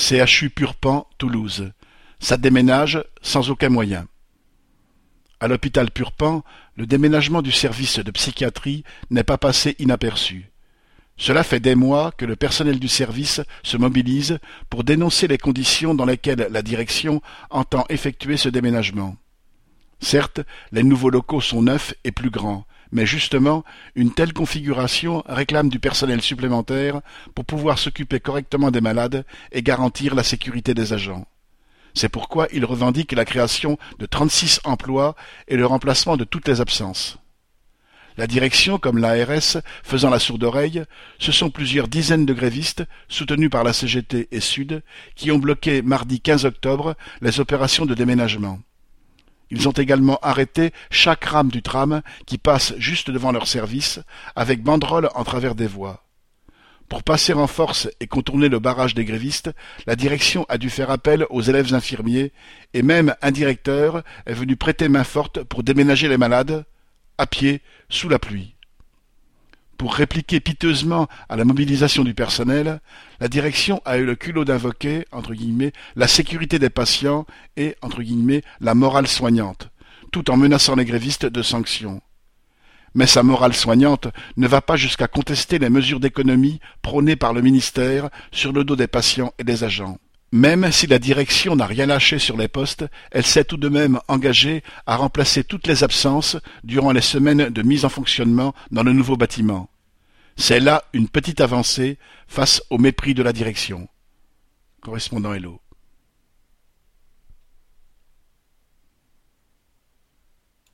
CHU Purpan, Toulouse. Ça déménage sans aucun moyen. À l'hôpital Purpan, le déménagement du service de psychiatrie n'est pas passé inaperçu. Cela fait des mois que le personnel du service se mobilise pour dénoncer les conditions dans lesquelles la direction entend effectuer ce déménagement. Certes, les nouveaux locaux sont neufs et plus grands, mais justement, une telle configuration réclame du personnel supplémentaire pour pouvoir s'occuper correctement des malades et garantir la sécurité des agents. C'est pourquoi il revendique la création de 36 emplois et le remplacement de toutes les absences. La direction, comme l'ARS, faisant la sourde oreille, ce sont plusieurs dizaines de grévistes, soutenus par la CGT et Sud, qui ont bloqué mardi 15 octobre les opérations de déménagement. Ils ont également arrêté chaque rame du tram qui passe juste devant leur service, avec banderoles en travers des voies. Pour passer en force et contourner le barrage des grévistes, la direction a dû faire appel aux élèves infirmiers, et même un directeur est venu prêter main forte pour déménager les malades, à pied, sous la pluie. Pour répliquer piteusement à la mobilisation du personnel, la direction a eu le culot d'invoquer, entre guillemets, la sécurité des patients et, entre guillemets, la morale soignante, tout en menaçant les grévistes de sanctions. Mais sa morale soignante ne va pas jusqu'à contester les mesures d'économie prônées par le ministère sur le dos des patients et des agents. Même si la direction n'a rien lâché sur les postes, elle s'est tout de même engagée à remplacer toutes les absences durant les semaines de mise en fonctionnement dans le nouveau bâtiment. C'est là une petite avancée face au mépris de la direction. Correspondant Hello.